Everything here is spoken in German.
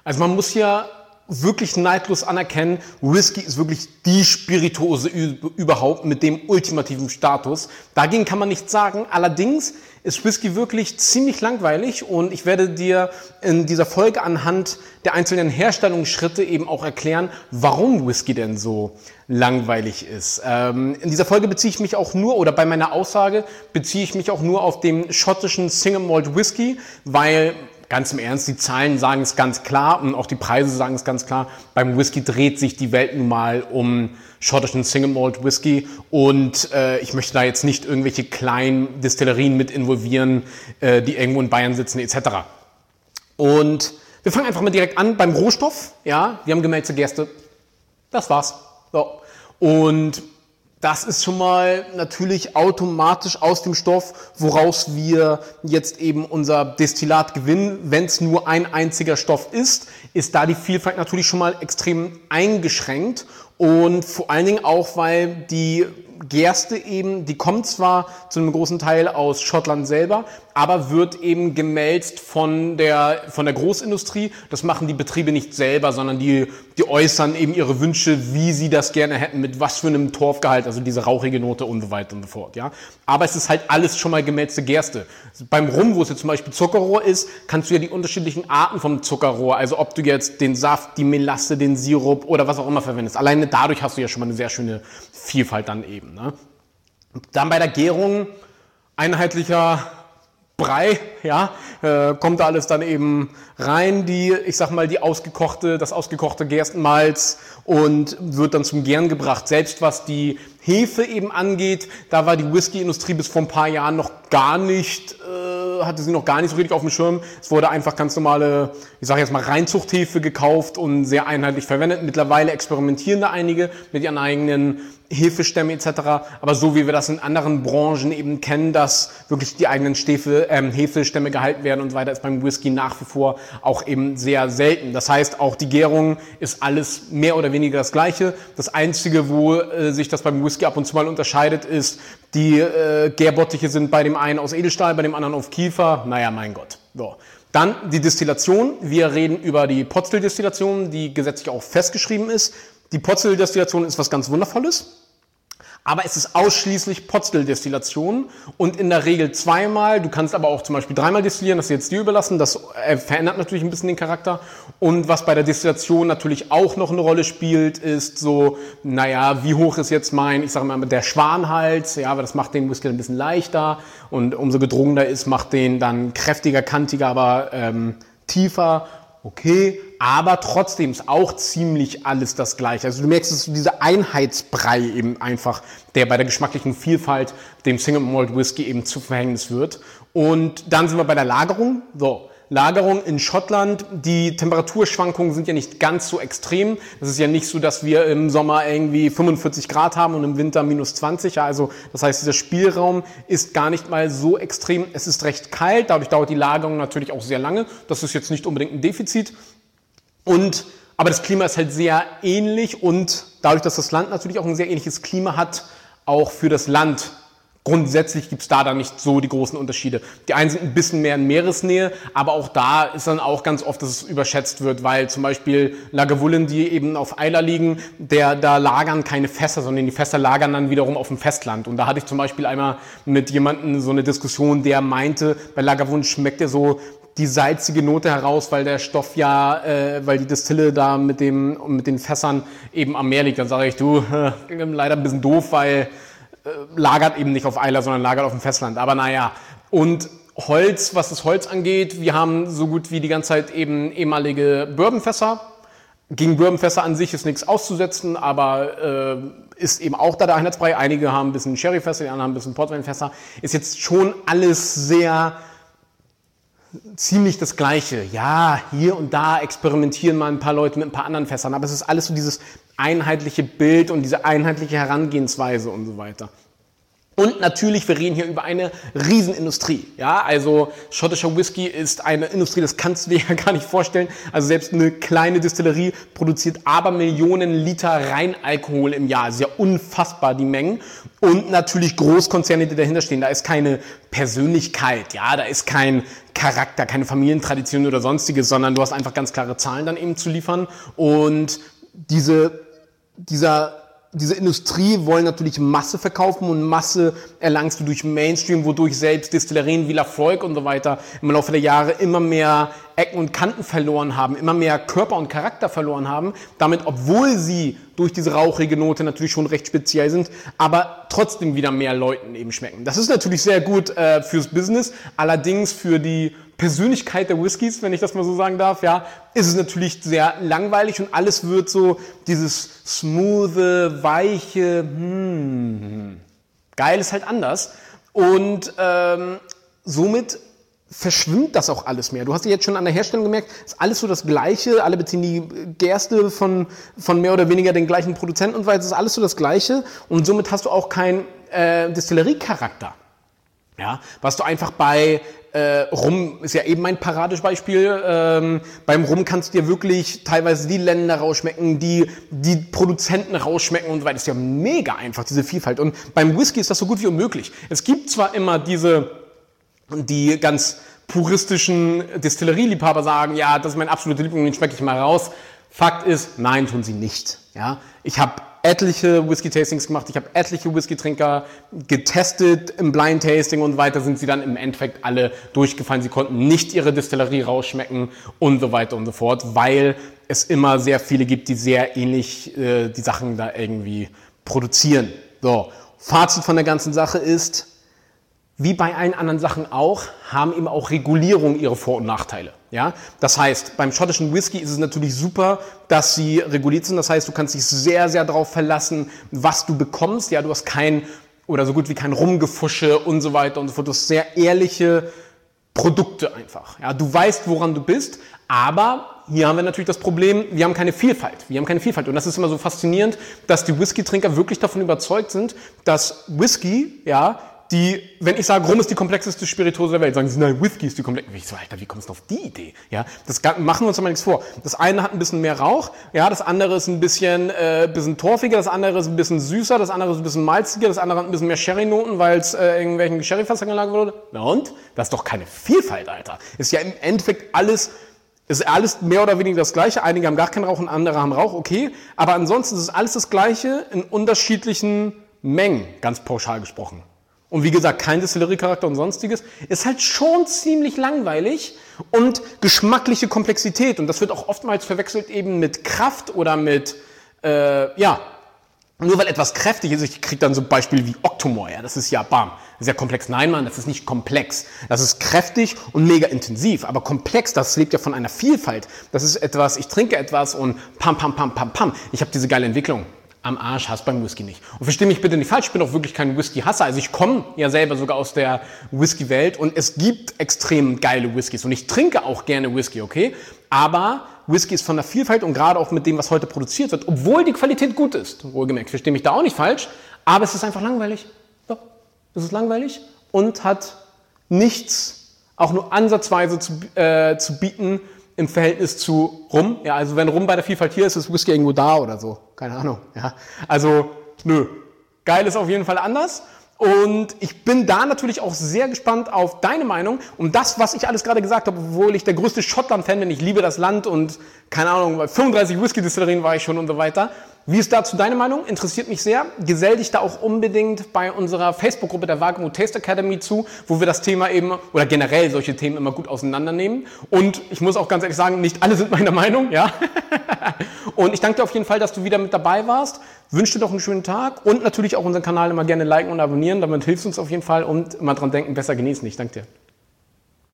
Also man muss ja wirklich neidlos anerkennen, Whisky ist wirklich die Spirituose überhaupt mit dem ultimativen Status. Dagegen kann man nichts sagen. Allerdings ist Whisky wirklich ziemlich langweilig und ich werde dir in dieser Folge anhand der einzelnen Herstellungsschritte eben auch erklären, warum Whisky denn so langweilig ist. In dieser Folge beziehe ich mich auch nur, oder bei meiner Aussage beziehe ich mich auch nur auf den schottischen Single Malt Whisky, weil ganz im Ernst, die Zahlen sagen es ganz klar und auch die Preise sagen es ganz klar. Beim Whisky dreht sich die Welt nun mal um schottischen Single Malt Whisky und ich möchte da jetzt nicht irgendwelche kleinen Destillerien mit involvieren, die irgendwo in Bayern sitzen etc. Und wir fangen einfach mal direkt an beim Rohstoff. Ja, wir haben gemälzte Gerste. Das war's. So. Und das ist schon mal natürlich automatisch aus dem Stoff, woraus wir jetzt eben unser Destillat gewinnen. Wenn es nur ein einziger Stoff ist da die Vielfalt natürlich schon mal extrem eingeschränkt. Und vor allen Dingen auch, weil die Gerste eben, die kommt zwar zu einem großen Teil aus Schottland selber, aber wird eben gemälzt von der Großindustrie. Das machen die Betriebe nicht selber, sondern die äußern eben ihre Wünsche, wie sie das gerne hätten, mit was für einem Torfgehalt, also diese rauchige Note und so weiter und so fort. Ja? Aber es ist halt alles schon mal gemälzte Gerste. Beim Rum, wo es jetzt zum Beispiel Zuckerrohr ist, kannst du ja die unterschiedlichen Arten vom Zuckerrohr, also ob du jetzt den Saft, die Melasse, den Sirup oder was auch immer verwendest. Alleine dadurch hast du ja schon mal eine sehr schöne Vielfalt dann eben. Ne? Dann bei der Gärung einheitlicher Brei, ja, kommt da alles dann eben rein, das ausgekochte Gerstenmalz und wird dann zum Gären gebracht. Selbst was die Hefe eben angeht, da war die Whisky-Industrie bis vor ein paar Jahren noch hatte sie noch gar nicht so richtig auf dem Schirm. Es wurde einfach ganz normale, ich sage jetzt mal Reinzuchthefe gekauft und sehr einheitlich verwendet. Mittlerweile experimentieren da einige mit ihren eigenen Hefestämme etc. Aber so wie wir das in anderen Branchen eben kennen, dass wirklich die eigenen Hefestämme gehalten werden und so weiter, ist beim Whisky nach wie vor auch eben sehr selten. Das heißt, auch die Gärung ist alles mehr oder weniger das Gleiche. Das Einzige, wo sich das beim Whisky ab und zu mal unterscheidet, ist, die Gärbottiche sind bei dem einen aus Edelstahl, bei dem anderen auf Kiefer. Naja, mein Gott. So. Dann die Destillation. Wir reden über die Potstill-Destillation, die gesetzlich auch festgeschrieben ist. Die Potstill-Destillation ist was ganz Wundervolles, aber es ist ausschließlich Potstill-Destillation und in der Regel zweimal. Du kannst aber auch zum Beispiel dreimal destillieren, das ist jetzt dir überlassen. Das verändert natürlich ein bisschen den Charakter. Und was bei der Destillation natürlich auch noch eine Rolle spielt, ist so, wie hoch ist jetzt der Schwanhals? Ja, aber das macht den Whisky ein bisschen leichter und umso gedrungener ist, macht den dann kräftiger, kantiger, aber tiefer. Okay, aber trotzdem ist auch ziemlich alles das Gleiche. Also du merkst, es ist dieser Einheitsbrei eben einfach, der bei der geschmacklichen Vielfalt dem Single Malt Whisky eben zu Verhängnis wird. Und dann sind wir bei der Lagerung. So, Lagerung in Schottland. Die Temperaturschwankungen sind ja nicht ganz so extrem. Es ist ja nicht so, dass wir im Sommer irgendwie 45 Grad haben und im Winter minus 20. Ja, also das heißt, dieser Spielraum ist gar nicht mal so extrem. Es ist recht kalt, dadurch dauert die Lagerung natürlich auch sehr lange. Das ist jetzt nicht unbedingt ein Defizit. Aber das Klima ist halt sehr ähnlich und dadurch, dass das Land natürlich auch ein sehr ähnliches Klima hat, auch für das Land. Grundsätzlich gibt es da dann nicht so die großen Unterschiede. Die einen sind ein bisschen mehr in Meeresnähe, aber auch da ist dann auch ganz oft, dass es überschätzt wird, weil zum Beispiel Lagavulin, die eben auf Islay liegen, da lagern keine Fässer, sondern die Fässer lagern dann wiederum auf dem Festland. Und da hatte ich zum Beispiel einmal mit jemandem so eine Diskussion, der meinte, bei Lagavulin schmeckt ja so die salzige Note heraus, weil der Stoff weil die Destille da mit den Fässern eben am Meer liegt. Dann sage ich, du, leider ein bisschen doof, weil lagert eben nicht auf Islay, sondern lagert auf dem Festland. Aber naja, und Holz, was das Holz angeht, wir haben so gut wie die ganze Zeit eben ehemalige Bourbonfässer. Gegen Bourbonfässer an sich ist nichts auszusetzen, aber ist eben auch da der Einheitsbrei. Einige haben ein bisschen Sherryfässer, die anderen haben ein bisschen Portweinfässer. Ist jetzt schon alles sehr ziemlich das Gleiche. Ja, hier und da experimentieren mal ein paar Leute mit ein paar anderen Fässern, aber es ist alles so dieses einheitliche Bild und diese einheitliche Herangehensweise und so weiter. Und natürlich, wir reden hier über eine Riesenindustrie. Ja, also schottischer Whisky ist eine Industrie, das kannst du dir ja gar nicht vorstellen. Also selbst eine kleine Distillerie produziert aber Millionen Liter Reinalkohol im Jahr. Also ja unfassbar die Mengen. Und natürlich Großkonzerne, die dahinter stehen. Da ist keine Persönlichkeit, ja, da ist kein Charakter, keine Familientradition oder sonstiges, sondern du hast einfach ganz klare Zahlen dann eben zu liefern. Und diese Industrie wollen natürlich Masse verkaufen und Masse erlangst du durch Mainstream, wodurch selbst Destillerien wie Lafroig und so weiter im Laufe der Jahre immer mehr Ecken und Kanten verloren haben, immer mehr Körper und Charakter verloren haben. Damit, obwohl sie durch diese rauchige Note natürlich schon recht speziell sind, aber trotzdem wieder mehr Leuten eben schmecken. Das ist natürlich sehr gut fürs Business, allerdings für die Persönlichkeit der Whiskys, wenn ich das mal so sagen darf, ja, ist es natürlich sehr langweilig und alles wird so dieses smooth, weiche, geil ist halt anders und somit verschwimmt das auch alles mehr. Du hast ja jetzt schon an der Herstellung gemerkt, ist alles so das Gleiche, alle beziehen die Gerste von mehr oder weniger den gleichen Produzenten und so weiter, es ist alles so das Gleiche und somit hast du auch keinen Destilleriecharakter. Ja, was du einfach bei Rum ist ja eben mein Paradebeispiel. Beim Rum kannst du dir wirklich teilweise die Länder rausschmecken, die Produzenten rausschmecken und so weiter. Das ist ja mega einfach, diese Vielfalt. Und beim Whisky ist das so gut wie unmöglich. Es gibt zwar immer die ganz puristischen Distillerieliebhaber sagen, ja, das ist mein absoluter Liebling, den schmecke ich mal raus. Fakt ist, nein, tun sie nicht. Ja, ich habe etliche Whisky-Tastings gemacht, ich habe etliche Whisky-Trinker getestet im Blind-Tasting und weiter sind sie dann im Endeffekt alle durchgefallen. Sie konnten nicht ihre Distillerie rausschmecken und so weiter und so fort, weil es immer sehr viele gibt, die sehr ähnlich die Sachen da irgendwie produzieren. So, Fazit von der ganzen Sache ist, wie bei allen anderen Sachen auch, haben eben auch Regulierungen ihre Vor- und Nachteile. Ja? Das heißt, beim schottischen Whisky ist es natürlich super, dass sie reguliert sind. Das heißt, du kannst dich sehr, sehr darauf verlassen, was du bekommst. Ja, du hast kein oder so gut wie kein Rumgefusche und so weiter und so fort. Du hast sehr ehrliche Produkte einfach. Ja? Du weißt, woran du bist, aber hier haben wir natürlich das Problem, wir haben keine Vielfalt. Und das ist immer so faszinierend, dass die Whisky-Trinker wirklich davon überzeugt sind, dass Whisky, ja, wenn ich sage, Rum ist die komplexeste Spirituose der Welt, sagen sie, nein, Whisky ist die komplexeste. Ich so, Alter, wie kommst du auf die Idee? Ja, das machen wir uns doch mal nichts vor. Das eine hat ein bisschen mehr Rauch, ja, das andere ist ein bisschen torfiger, das andere ist ein bisschen süßer, das andere ist ein bisschen malziger, das andere hat ein bisschen mehr Sherry-Noten, weil es irgendwelchen Sherry-Fassern gelagert wurde. Na und? Das ist doch keine Vielfalt, Alter. Ist ja im Endeffekt alles mehr oder weniger das Gleiche. Einige haben gar keinen Rauch und andere haben Rauch, okay. Aber ansonsten ist es alles das Gleiche in unterschiedlichen Mengen, ganz pauschal gesprochen. Und wie gesagt, kein Distillerie-Charakter und sonstiges, ist halt schon ziemlich langweilig und geschmackliche Komplexität. Und das wird auch oftmals verwechselt eben mit Kraft oder mit, nur weil etwas kräftig ist, ich kriege dann so Beispiele wie Octomore, ja, das ist ja bam, das ist ja komplex. Nein, Mann, das ist nicht komplex. Das ist kräftig und mega intensiv, aber komplex, das lebt ja von einer Vielfalt. Das ist etwas, ich trinke etwas und pam, pam, pam, pam, pam. Ich habe diese geile Entwicklung. Am Arsch hast beim Whisky nicht. Und versteh mich bitte nicht falsch, ich bin auch wirklich kein Whisky-Hasser. Also ich komme ja selber sogar aus der Whisky-Welt und es gibt extrem geile Whiskys und ich trinke auch gerne Whisky, okay? Aber Whisky ist von der Vielfalt und gerade auch mit dem, was heute produziert wird, obwohl die Qualität gut ist, wohlgemerkt, versteh mich da auch nicht falsch, aber es ist einfach langweilig. So, es ist langweilig und hat nichts, auch nur ansatzweise zu bieten, im Verhältnis zu Rum. Ja, also wenn Rum bei der Vielfalt hier ist, ist Whisky irgendwo da oder so. Keine Ahnung. Ja, also, nö. Geil ist auf jeden Fall anders. Und ich bin da natürlich auch sehr gespannt auf deine Meinung. Und das, was ich alles gerade gesagt habe, obwohl ich der größte Schottland-Fan bin, ich liebe das Land und keine Ahnung, bei 35 Whisky-Distillerien war ich schon und so weiter. Wie ist dazu deine Meinung? Interessiert mich sehr. Gesell dich da auch unbedingt bei unserer Facebook-Gruppe der Wagemut Taste Academy zu, wo wir das Thema eben, oder generell solche Themen immer gut auseinandernehmen. Und ich muss auch ganz ehrlich sagen, nicht alle sind meiner Meinung, ja. Und ich danke dir auf jeden Fall, dass du wieder mit dabei warst. Wünsche dir doch einen schönen Tag und natürlich auch unseren Kanal immer gerne liken und abonnieren. Damit hilfst du uns auf jeden Fall und immer dran denken, besser genießen. Ich danke dir.